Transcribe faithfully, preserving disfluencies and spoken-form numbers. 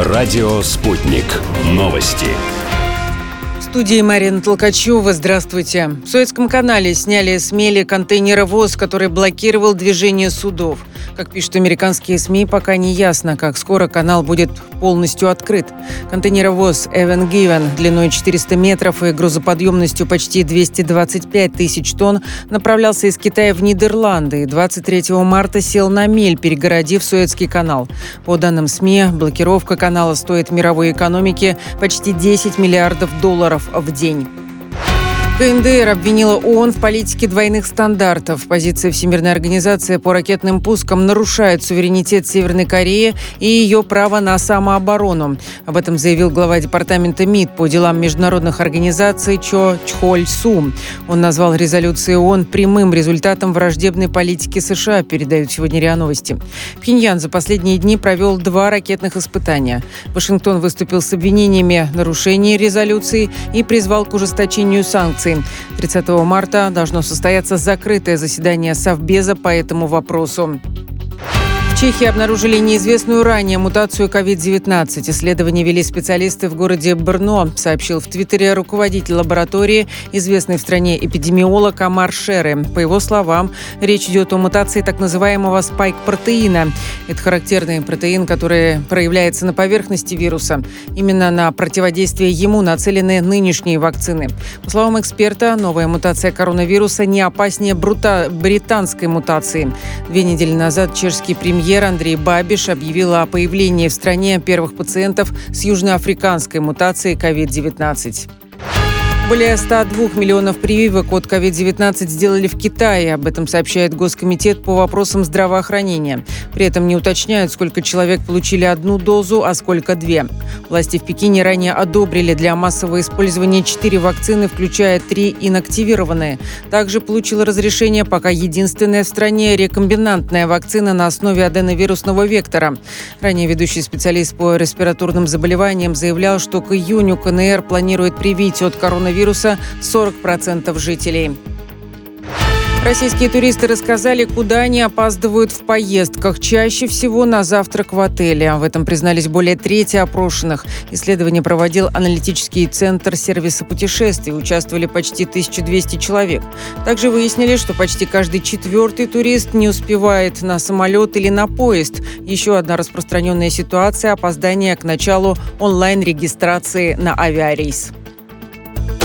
Радио «Спутник». Новости. В студии Марина Толкачева. Здравствуйте. В Суэцком канале сняли с мели контейнеровоз, который блокировал движение судов. Как пишут американские СМИ, пока не ясно, как скоро канал будет полностью открыт. Контейнеровоз Evan Given длиной четыреста метров и грузоподъемностью почти двести двадцать пять тысяч тонн направлялся из Китая в Нидерланды и двадцать третьего марта сел на мель, перегородив Суэцкий канал. По данным СМИ, блокировка канала стоит мировой экономике почти десять миллиардов долларов в день. КНДР обвинила ООН в политике двойных стандартов. Позиция Всемирной организации по ракетным пускам нарушает суверенитет Северной Кореи и ее право на самооборону. Об этом заявил глава департамента МИД по делам международных организаций Чо Чхоль Су. Он назвал резолюции ООН прямым результатом враждебной политики США, передают сегодня РИА Новости. Пхеньян за последние дни провел два ракетных испытания. Вашингтон выступил с обвинениями в нарушении резолюции и призвал к ужесточению санкций. тридцатого марта должно состояться закрытое заседание Совбеза по этому вопросу. В Чехии обнаружили неизвестную ранее мутацию ковид девятнадцать. Исследования вели специалисты в городе Брно, сообщил в Твиттере руководитель лаборатории, известный в стране эпидемиолог Амар Шеры. По его словам, речь идет о мутации так называемого спайк-протеина. Это характерный протеин, который проявляется на поверхности вируса. Именно на противодействие ему нацелены нынешние вакцины. По словам эксперта, новая мутация коронавируса не опаснее брута... британской мутации. Две недели назад чешский премьер Андрей Бабиш объявил о появлении в стране первых пациентов с южноафриканской мутацией ковид девятнадцать. Более ста двух миллионов прививок от ковид девятнадцать сделали в Китае. Об этом сообщает Госкомитет по вопросам здравоохранения. При этом не уточняют, сколько человек получили одну дозу, а сколько две. Власти в Пекине ранее одобрили для массового использования четыре вакцины, включая три инактивированные. Также получила разрешение пока единственная в стране рекомбинантная вакцина на основе аденовирусного вектора. Ранее ведущий специалист по респираторным заболеваниям заявлял, что к июню КНР планирует привить от коронавируса сорок процентов жителей. Российские туристы рассказали, куда они опаздывают в поездках. Чаще всего на завтрак в отеле. В этом признались более трети опрошенных. Исследование проводил аналитический центр сервиса путешествий. Участвовали почти тысяча двести человек. Также выяснили, что почти каждый четвертый турист не успевает на самолет или на поезд. Еще одна распространенная ситуация – опоздание к началу онлайн-регистрации на авиарейс.